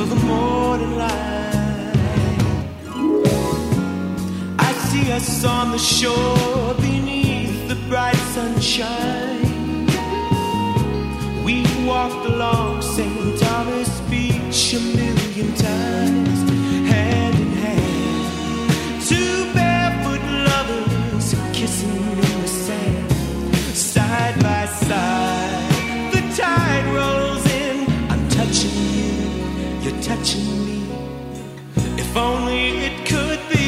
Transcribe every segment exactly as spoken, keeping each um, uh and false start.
till the morning light. I see us on the shore beneath the bright sunshine. We walked along Saint Thomas Beach a million times, hand in hand, two barefoot lovers kissing in the sand, side by side. The tide rolls in, I'm touching you, you're touching me. If only it could be.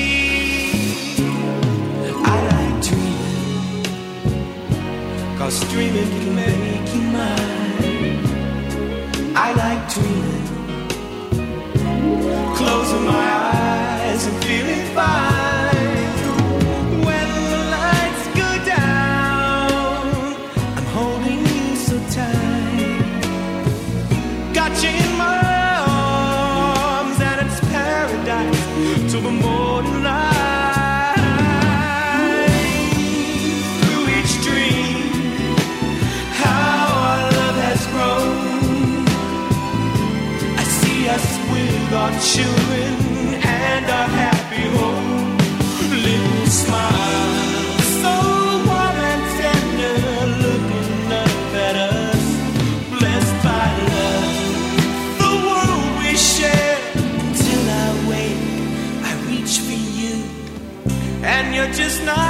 I like dreaming, 'cause dreaming can make you mine. I like dreaming, closing my eyes and feeling fine. When the lights go down, I'm holding you so tight. Got you in my arms and it's paradise till the morning light. Through each dream, how our love has grown. I see us with our children and our happy home. Little smile, so warm and tender, looking up at us, blessed by love. The world we share until I wake, I reach for you, and you're just not